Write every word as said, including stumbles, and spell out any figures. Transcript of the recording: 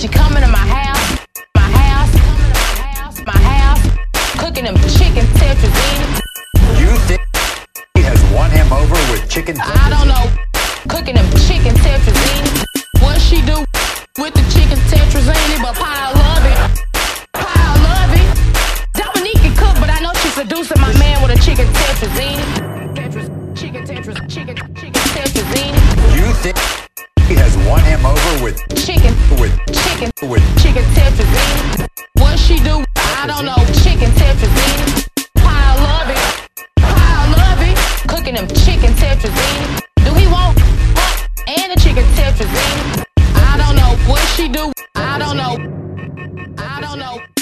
She coming to my house, my house, my house, cooking them chicken tetrazzini. You think he has won him over with chicken tetrazzini? I don't know, cooking them chicken tetrazzini. What she do with the chicken tetrazzini, but Pie love it, Pie love it. Dominique can cook, but I know she's seducing my man with a chicken tetrazzini. Tetras, chicken tetras, chicken, chicken tetrazzini. You think he has won him over with Chicken, with chicken, with chicken tetrazzini. What she do? I don't know, chicken tetrazzini. Pie love it, Pie love it. Cooking them chicken tetrazzini. Do he want her and the chicken tetrazzini? I don't know what she do. I don't know. I don't know.